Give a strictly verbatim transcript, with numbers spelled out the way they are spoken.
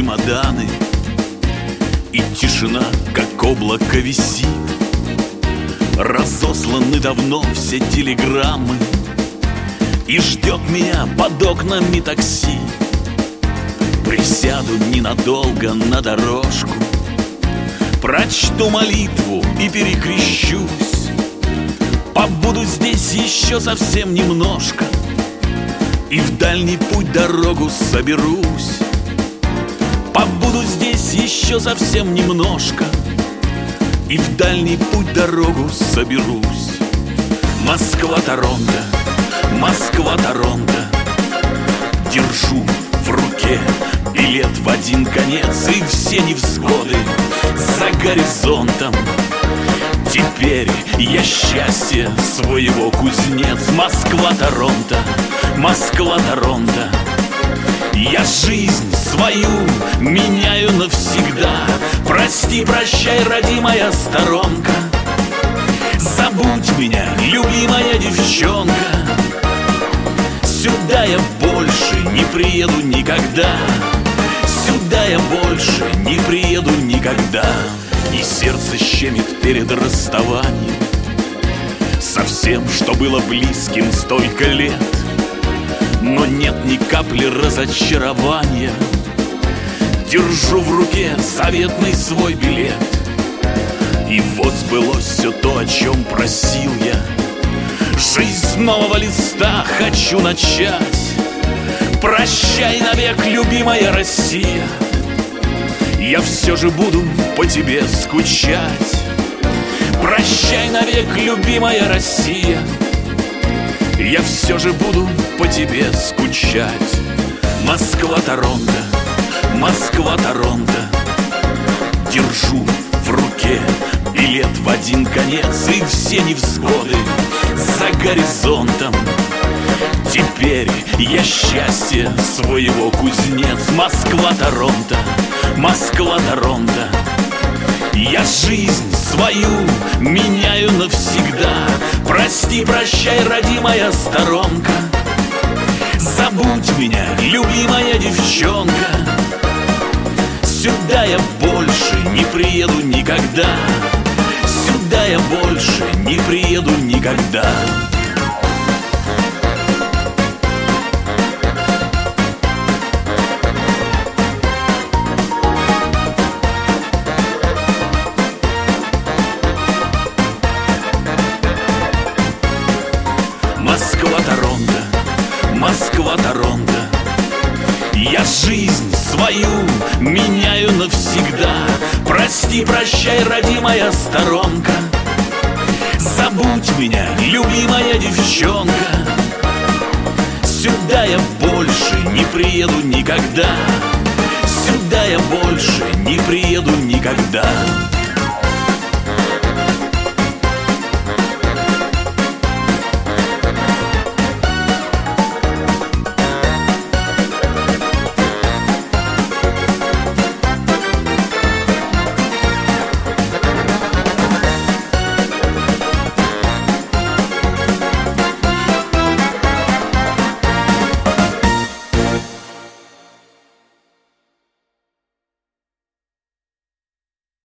чемоданы, и тишина, как облако, висит. Разосланы давно все телеграммы, и ждет меня под окнами такси. Присяду ненадолго на дорожку, прочту молитву и перекрещусь. Побуду здесь еще совсем немножко, и в дальний путь дорогу соберусь. Побуду здесь еще совсем немножко, и в дальний путь дорогу соберусь. Москва-Торонто, Москва-Торонто, держу в руке билет в один конец, и все невзгоды за горизонтом. Теперь я счастье своего кузнец. Москва-Торонто, Москва-Торонто, я жизнь свою меняю навсегда. Прости, прощай, родимая сторонка, забудь меня, любимая девчонка. Сюда я больше не приеду никогда, сюда я больше не приеду никогда. И сердце щемит перед расставанием со всем, что было близким столько лет. Но нет ни капли разочарования. Держу в руке заветный свой билет, и вот сбылось все то, о чем просил я. Жизнь с нового листа хочу начать. Прощай навек, любимая Россия, я все же буду по тебе скучать. Прощай навек, любимая Россия, я все же буду по тебе скучать. Москва-Торонто, Москва-Торонто, держу в руке билет в один конец, и все невзгоды за горизонтом. Теперь я счастье своего кузнец. Москва-Торонто, Москва-Торонто, я жизнь свою меняю навсегда. Прости, прощай, родимая сторонка, забудь меня, любимая девчонка. Сюда я больше не приеду никогда, сюда я больше не приеду никогда. Москва-Торонто, Москва-Торонто, я жизнь свою меняю навсегда. Прости, прощай, родимая сторонка, забудь меня, любимая девчонка. Сюда я больше не приеду никогда, сюда я больше не приеду никогда.